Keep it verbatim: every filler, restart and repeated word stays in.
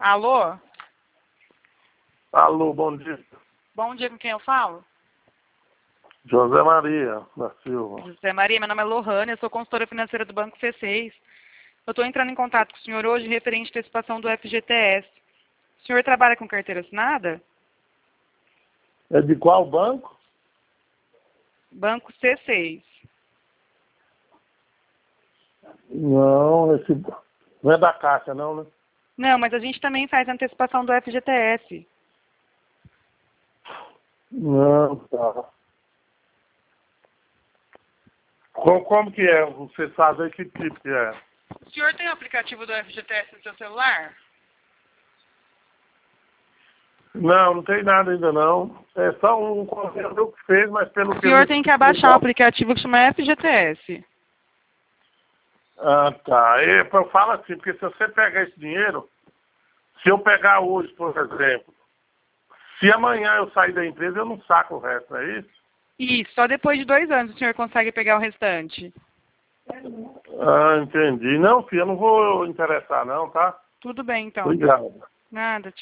Alô? Alô, bom dia. Bom dia, com quem eu falo? José Maria da Silva. José Maria, meu nome é Lohane, eu sou consultora financeira do Banco C seis. Eu estou entrando em contato com o senhor hoje referente à antecipação do F G T S. O senhor trabalha com carteira assinada? É de qual banco? Banco C seis. Não, esse não é da Caixa, não, né? Não, mas a gente também faz antecipação do F G T S. Não, tá. Como, como que é? Você sabe aí que tipo que é? O senhor tem o aplicativo do F G T S no seu celular? Não, não tem nada ainda não. É só um conselho que fez, mas pelo O que senhor ele... tem que abaixar o aplicativo que chama F G T S. Ah, tá. E, eu falo assim, porque se você pegar esse dinheiro, se eu pegar hoje, por exemplo, se amanhã eu sair da empresa, eu não saco o resto, não é isso? Isso, só depois de dois anos o senhor consegue pegar o restante. Ah, entendi. Não, filho, eu não vou interessar não, tá? Tudo bem, então. Obrigado. Nada,